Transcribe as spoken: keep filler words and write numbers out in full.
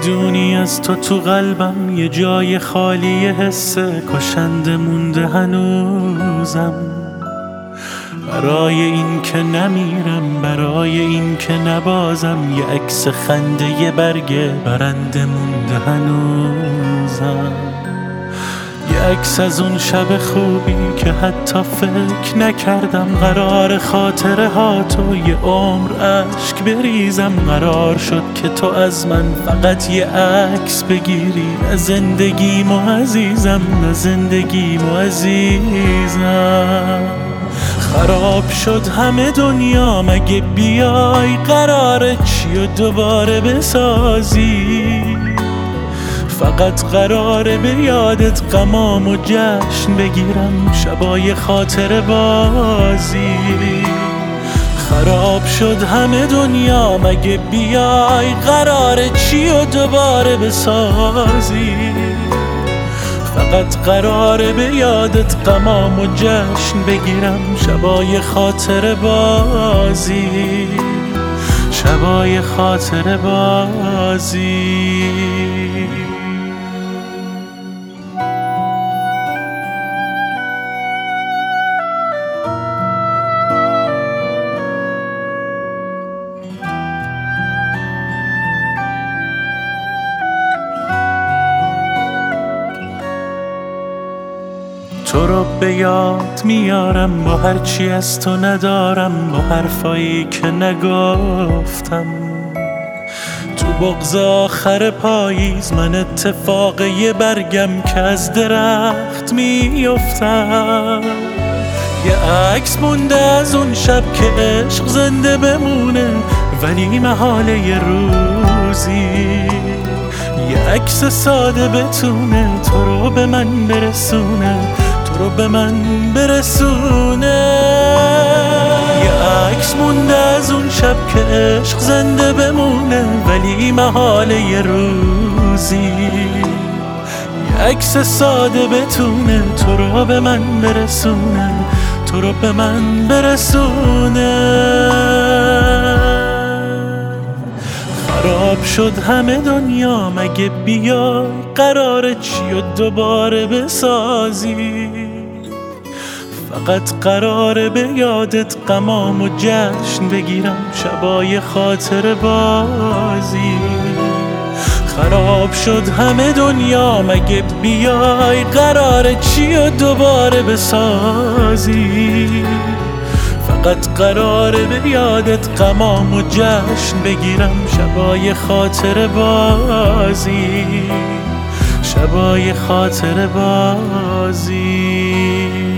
میدونی از تو تو قلبم یه جای خالی حسه کشنده مونده هنوزم. برای این که نمیرم، برای این که نبازم، یه عکس خنده یه برگه برنده مونده هنوزم. یه عکس از اون شب خوبی که حتی فکر نکردم قرار خاطره ها تو یه عمر عشق بریزم. قرار شد که تو از من فقط یه عکس بگیری، نه زندگیمو عزیزم، نه زندگیمو عزیزم. خراب شد همه دنیا، مگه بیای قراره چی و دوباره بسازی؟ فقط قراره به یادت غمام و جشن بگیرم، شبای خاطر بازی. خراب شد همه دنیا، مگه بیای قراره چی و دوباره بسازی؟ فقط قراره به یادت غمام و جشن بگیرم، شبای خاطر بازی، شبای خاطر بازی. تو رو به یاد میارم با هرچی از تو ندارم، با حرفایی که نگفتم. تو بغض آخر پاییز من اتفاق یه برگم که از درخت میافتم. یه عکس مونده از اون شب که عشق زنده بمونه، ولی محاله یه روزی یه عکس ساده بتونه تو رو به من برسونه، تو رو به من برسونه. یه عکس مونده از اون شب که عشق زنده بمونه، ولی محاله یه روزی یه عکس ساده بتونه تو رو به من برسونه، تو رو به من برسونه. خراب شد همه دنیا، مگه بیای قراره چی و دوباره بسازی؟ فقط قراره به یادت غمام و جشن بگیرم، شبای خاطر بازی. خراب شد همه دنیا، مگه بیای قراره چی و دوباره بسازی؟ فقط قراره به یادت غمام و جشن بگیرم، شبای خاطر بازی، شبای خاطر بازی.